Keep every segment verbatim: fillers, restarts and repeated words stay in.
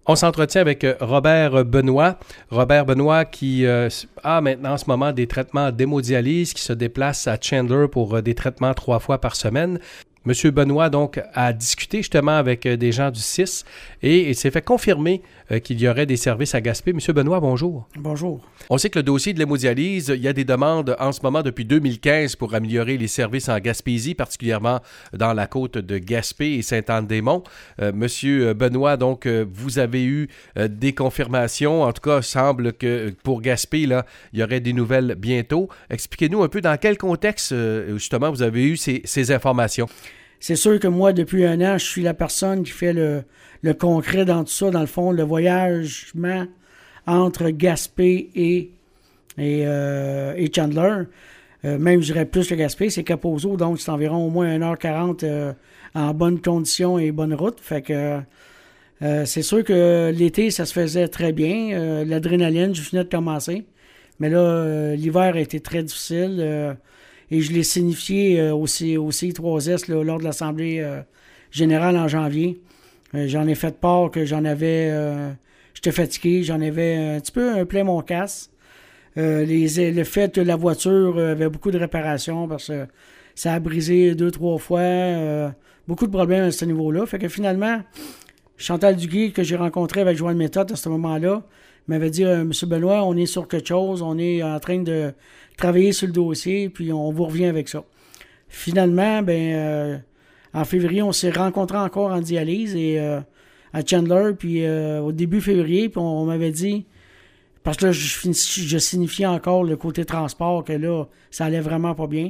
On s'entretient avec Robert Benoît. Robert Benoît qui euh, a maintenant en ce moment des traitements d'hémodialyse, qui se déplace à Chandler pour euh, des traitements trois fois par semaine. Monsieur Benoît, donc, a discuté justement avec des gens du C I S et il s'est fait confirmer euh, qu'il y aurait des services à Gaspé. Monsieur Benoît, bonjour. Bonjour. On sait que le dossier de l'hémodialyse, il y a des demandes en ce moment depuis deux mille quinze pour améliorer les services en Gaspésie, particulièrement dans la côte de Gaspé et Sainte-Anne-des-Monts. Euh, Monsieur Benoît, donc, euh, vous avez eu euh, des confirmations. En tout cas, il semble que pour Gaspé, là, il y aurait des nouvelles bientôt. Expliquez-nous un peu dans quel contexte, euh, justement, vous avez eu ces, ces informations. C'est sûr que moi, depuis un an, je suis la personne qui fait le, le concret dans tout ça. Dans le fond, le voyagement entre Gaspé et, et, euh, et Chandler. Euh, même, je dirais plus que Gaspé, c'est Kaposo. Donc, c'est environ au moins une heure quarante euh, en bonne condition et bonne route. Fait que euh, c'est sûr que l'été, ça se faisait très bien. Euh, l'adrénaline, je venais de commencer. Mais là, euh, l'hiver a été très difficile. Euh, Et je l'ai signifié euh, au, C, au C I trois S là, lors de l'Assemblée euh, générale en janvier. Euh, j'en ai fait part que j'en avais... Euh, j'étais fatigué, j'en avais un petit peu un plein mon casse. Euh, les, le fait que la voiture avait beaucoup de réparations parce que ça a brisé deux, trois fois. Euh, beaucoup de problèmes à ce niveau-là. Fait que finalement, Chantal Duguay, que j'ai rencontré avec Joanne Méthode à ce moment-là, m'avait dit euh, « Monsieur Benoît, on est sur quelque chose, on est en train de travailler sur le dossier, puis on vous revient avec ça. » Finalement, ben, euh, en février, on s'est rencontrés encore en dialyse et, euh, à Chandler, puis euh, au début février, puis on, on m'avait dit, parce que là, je, je signifiais encore le côté transport, que là, ça allait vraiment pas bien.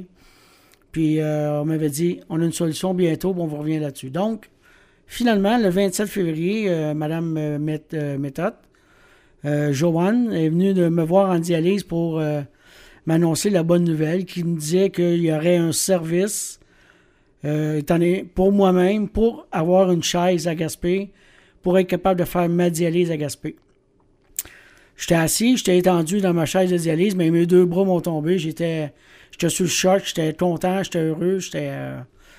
Puis euh, on m'avait dit, on a une solution bientôt, puis on vous revient là-dessus. Donc, finalement, le vingt-sept février, euh, Mme euh, Méthode, Euh, Joanne est venue de me voir en dialyse pour euh, m'annoncer la bonne nouvelle, qui me disait qu'il y aurait un service euh, étant donné, pour moi-même, pour avoir une chaise à Gaspé, pour être capable de faire ma dialyse à Gaspé. J'étais assis, j'étais étendu dans ma chaise de dialyse, mais mes deux bras m'ont tombé. J'étais, j'étais sous le choc, j'étais content, j'étais heureux, j'étais, euh,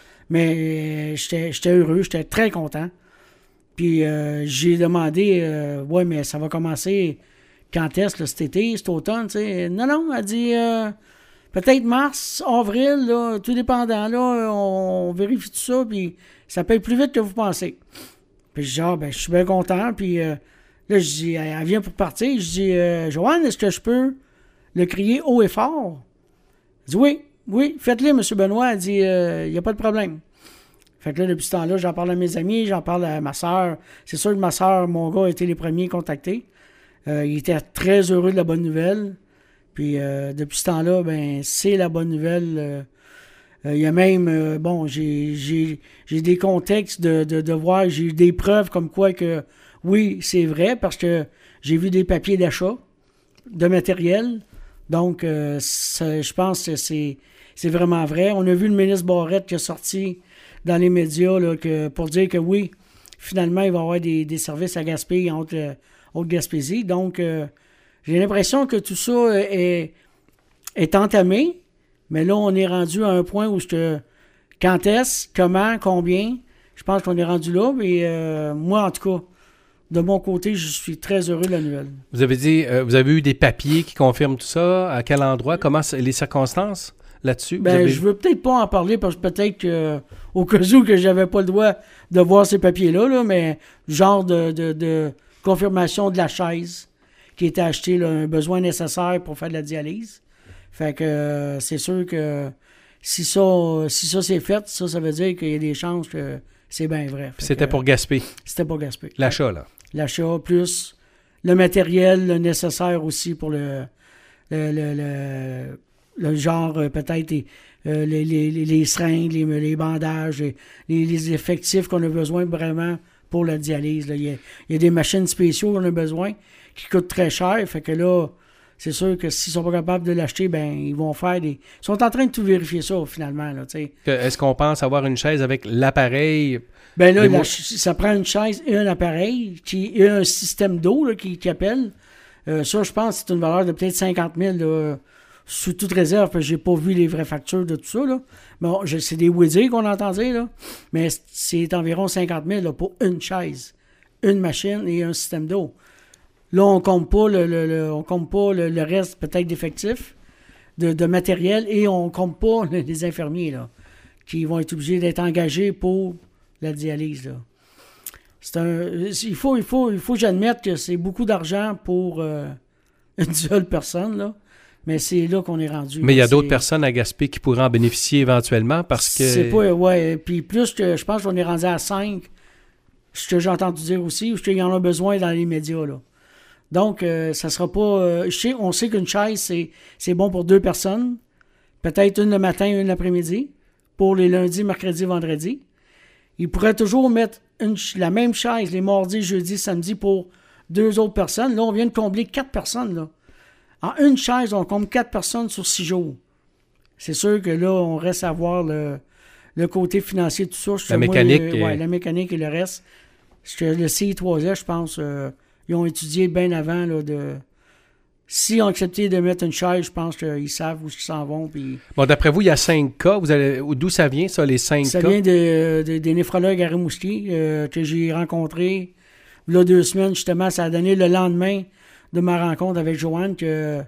mais j'étais, j'étais heureux, j'étais très content. Puis euh, j'ai demandé, euh, ouais, mais ça va commencer quand est-ce, là, cet été, cet automne, tu sais. Non, non, elle dit, euh, peut-être mars, avril, là, tout dépendant, là, on, on vérifie tout ça, puis ça peut être plus vite que vous pensez. Puis je dis, ah, ben, je suis bien content, puis euh, là, je dis, elle, elle vient pour partir, je dis, euh, Joanne, est-ce que je peux le crier haut et fort? Elle dit, oui, oui, faites-le, M. Benoît, elle dit, il euh, n'y a pas de problème. Fait que là, depuis ce temps-là, j'en parle à mes amis, j'en parle à ma soeur. C'est sûr que ma soeur, mon gars, a été les premiers contactés. Euh, il était très heureux de la bonne nouvelle. Puis euh, depuis ce temps-là, ben c'est la bonne nouvelle. Euh, euh, il y a même, euh, bon, j'ai, j'ai, j'ai des contextes de, de, de voir, j'ai eu des preuves comme quoi que, oui, c'est vrai, parce que j'ai vu des papiers d'achat de matériel. Donc, euh, je pense que c'est, c'est vraiment vrai. On a vu le ministre Barrette qui a sorti dans les médias là, que, pour dire que oui, finalement, il va y avoir des, des services à Gaspé en Haute-Gaspésie. Donc, euh, j'ai l'impression que tout ça est, est entamé, mais là, on est rendu à un point où je te... Quand est-ce, comment, combien, je pense qu'on est rendu là. Et euh, moi, en tout cas, de mon côté, je suis très heureux de la nouvelle. Vous avez dit, euh, vous avez eu des papiers qui confirment tout ça? À quel endroit? Comment les circonstances là-dessus? Ben, avez... je veux peut-être pas en parler parce que peut-être que, au cas où que j'avais pas le droit de voir ces papiers-là, là, mais genre de, de, de confirmation de la chaise qui était achetée, là, un besoin nécessaire pour faire de la dialyse. Fait que euh, c'est sûr que si ça, si ça c'est fait, ça, ça veut dire qu'il y a des chances que c'est bien vrai. Fait c'était que, pour Gaspé? C'était pour Gaspé. L'achat, là? L'achat, plus le matériel le nécessaire aussi pour le, le, le, le le genre, euh, peut-être, euh, les, les, les seringues, les, les bandages, les, les effectifs qu'on a besoin vraiment pour la dialyse. Là. Il y a, il y a des machines spéciaux qu'on a besoin qui coûtent très cher. Fait que là, c'est sûr que s'ils sont pas capables de l'acheter, ben ils vont faire des... Ils sont en train de tout vérifier ça, finalement. Là, t'sais. Est-ce qu'on pense avoir une chaise avec l'appareil? Ben là, la, ça prend une chaise et un appareil, qui, et un système d'eau là, qui, qui appelle. Euh, ça, je pense que c'est une valeur de peut-être cinquante mille là, sous toute réserve, parce que j'ai pas vu les vraies factures de tout ça, là. Bon, c'est des oui-dire qu'on entend dire, là. Mais c'est environ cinquante mille là, pour une chaise une machine et un système d'eau. Là, on ne compte pas le, le, le, on compte pas le, le reste peut-être d'effectifs, de, de matériel, et on ne compte pas les infirmiers là, qui vont être obligés d'être engagés pour la dialyse. Là. C'est un, il faut, il faut, il faut que j'admette que c'est beaucoup d'argent pour euh, une seule personne, là. Mais c'est là qu'on est rendu. Mais il y a c'est, d'autres personnes à Gaspé qui pourraient en bénéficier éventuellement parce que... C'est pas... Ouais, puis plus que... Je pense qu'on est rendu à cinq, ce que j'ai entendu dire aussi, ou ce qu'il y en a besoin dans les médias, là. Donc, euh, ça sera pas... Euh, je sais, on sait qu'une chaise, c'est, c'est bon pour deux personnes. Peut-être une le matin, une l'après-midi. Pour les lundis, mercredis, vendredis. Ils pourraient toujours mettre une, la même chaise les mardis, jeudis, samedis pour deux autres personnes. Là, on vient de combler quatre personnes, là. En une chaise, on compte quatre personnes sur six jours. C'est sûr que là, on reste à voir le, le côté financier de tout ça. Je la moi, mécanique. Euh, et... ouais, la mécanique et le reste. Parce que le C I trois S, je pense, euh, ils ont étudié bien avant. Là, de... S'ils ont accepté de mettre une chaise, je pense qu'ils savent où ils s'en vont. Puis... Bon, d'après vous, il y a cinq cas. Vous allez... D'où ça vient, ça, les cinq ça cas? Ça vient de, de, des néphrologues à Rimouski euh, que j'ai rencontrés. Là, deux semaines, justement, ça a donné le lendemain de ma rencontre avec Joanne que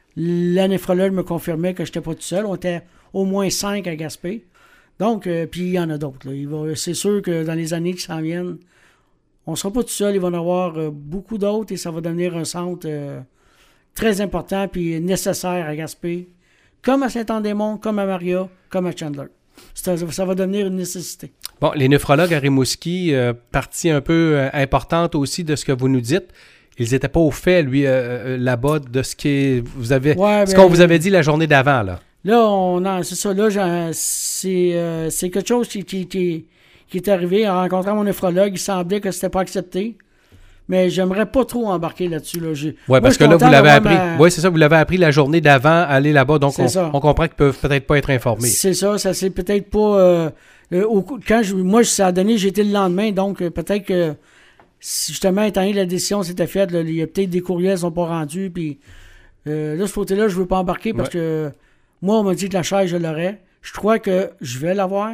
la néphrologue me confirmait que je n'étais pas tout seul. On était au moins cinq à Gaspé. Donc, euh, puis il y en a d'autres. Là. Il va, c'est sûr que dans les années qui s'en viennent, on ne sera pas tout seul. Il va y en avoir euh, beaucoup d'autres et ça va devenir un centre euh, très important puis nécessaire à Gaspé, comme à Saint-Anne-des-Monts, comme à Maria, comme à Chandler. Ça, ça va devenir une nécessité. Bon, les néphrologues à Rimouski, euh, partie un peu euh, importante aussi de ce que vous nous dites. Ils n'étaient pas au fait, lui, euh, là-bas, de ce, qui vous avez, ouais, ce ben, qu'on vous avait dit la journée d'avant, là. Là, on a, c'est ça, là, c'est, euh, c'est quelque chose qui, qui, qui, qui est arrivé. En rencontrant mon néphrologue, il semblait que c'était pas accepté. Mais j'aimerais pas trop embarquer là-dessus. Là. Oui, parce que là, vous l'avez appris. Ma... Oui, c'est ça, vous l'avez appris la journée d'avant, aller là-bas. Donc, on, on comprend qu'ils peuvent peut-être pas être informés. C'est ça, ça c'est peut-être pas... Euh, euh, au, quand je, moi, ça a donné, j'étais le lendemain, donc euh, peut-être que, si justement, étant donné que la décision s'était faite, là, il y a peut-être des courriels qui ne sont pas rendus, puis euh, là, ce côté-là, je ne veux pas embarquer parce ouais. que moi, on m'a dit que la chaise, je l'aurais. Je crois que je vais l'avoir,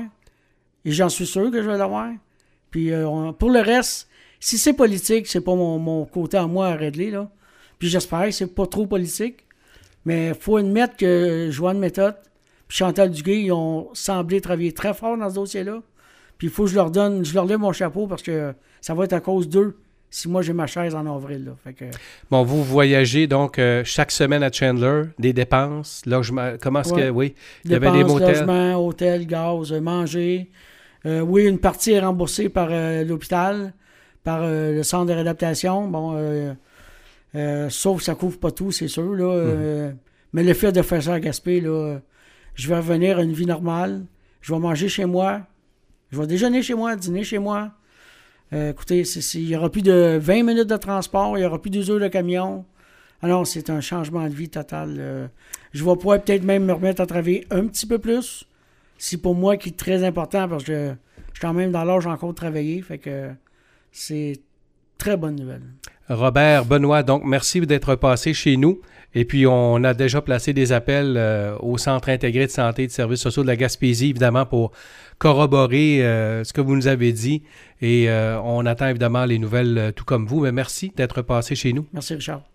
et j'en suis sûr que je vais l'avoir. Puis euh, on, pour le reste, si c'est politique, c'est pas mon, mon côté à moi à régler, là. Puis j'espère que c'est pas trop politique, mais il faut admettre que Joanne Méthode puis Chantal Duguay, ils ont semblé travailler très fort dans ce dossier-là. Puis il faut que je leur donne, je leur lève mon chapeau parce que ça va être à cause d'eux si moi j'ai ma chaise en avril. Là. Fait que... Bon, vous voyagez donc euh, chaque semaine à Chandler, des dépenses, logement, comment est-ce ouais. que, oui, il y dépenses, avait des motels. Logement, hôtel, gaz, manger. Euh, oui, une partie est remboursée par euh, l'hôpital, par euh, le centre de réadaptation. Bon, euh, euh, sauf que ça couvre pas tout, c'est sûr. Là, mm-hmm. euh, mais le fait de faire ça à Gaspé, là, je vais revenir à une vie normale. Je vais manger chez moi. Je vais déjeuner chez moi, dîner chez moi. Euh, écoutez, c'est, c'est, il n'y aura plus de vingt minutes de transport, il n'y aura plus deux heures de camion. Alors, c'est un changement de vie total. Euh, je vais pouvoir peut-être même me remettre à travailler un petit peu plus. C'est pour moi qui est très important parce que je suis quand même dans l'âge encore de travailler. Fait que c'est très bonne nouvelle. Robert Benoît, donc merci d'être passé chez nous. Et puis, on a déjà placé des appels euh, au Centre intégré de santé et de services sociaux de la Gaspésie, évidemment, pour corroborer euh, ce que vous nous avez dit. Et euh, on attend évidemment les nouvelles euh, tout comme vous. Mais merci d'être passé chez nous. Merci, Richard.